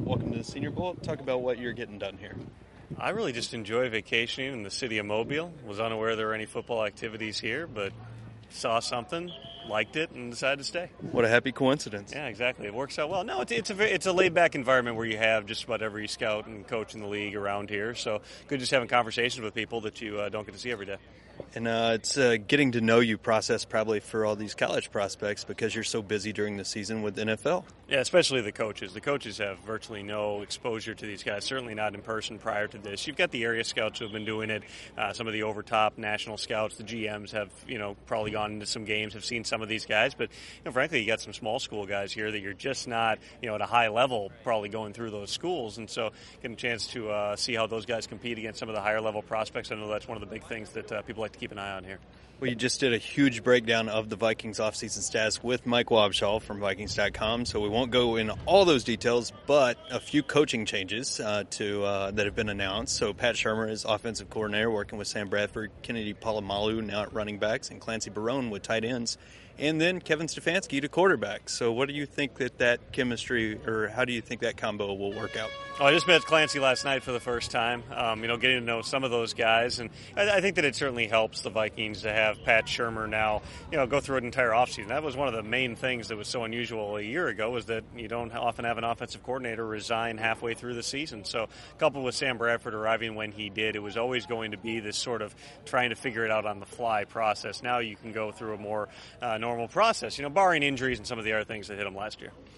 welcome to the Senior Bowl. Talk about what you're getting done here. I really just enjoy vacationing in the city of Mobile. Was unaware there were any football activities here, but saw something, liked it, and decided to stay. What a happy coincidence. Yeah, exactly. It works out well. No, it's a laid-back environment where you have just about every scout and coach in the league around here. So good just having conversations with people that you don't get to see every day. And it's a getting to know you process probably for all these college prospects because you're so busy during the season with NFL. Yeah, especially the coaches. The coaches have virtually no exposure to these guys, certainly not in person prior to this. You've got the area scouts who have been doing it, some of the over-top national scouts. The GMs have, probably gone into some games, have seen some of these guys. But, frankly, you got some small school guys here that you're just not, at a high level probably going through those schools. And so getting a chance to see how those guys compete against some of the higher-level prospects, I know that's one of the big things that people like to keep an eye on here. Well, you just did a huge breakdown of the Vikings offseason status with Mike Wobschall from Vikings.com, so we won't go into all those details, but a few coaching changes that have been announced. So Pat Shurmur is offensive coordinator, working with Sam Bradford, Kennedy Palomalu now at running backs, and Clancy Barone with tight ends, and then Kevin Stefanski to quarterback. So what do you think that chemistry, or how do you think that combo will work out? Oh, I just met Clancy last night for the first time, getting to know some of those guys. And I think that it certainly helps the Vikings to have Pat Shurmur now, go through an entire offseason. That was one of the main things that was so unusual a year ago, was that you don't often have an offensive coordinator resign halfway through the season. So coupled with Sam Bradford arriving when he did, it was always going to be this sort of trying to figure it out on the fly process. Now you can go through a more normal process, barring injuries and some of the other things that hit him last year.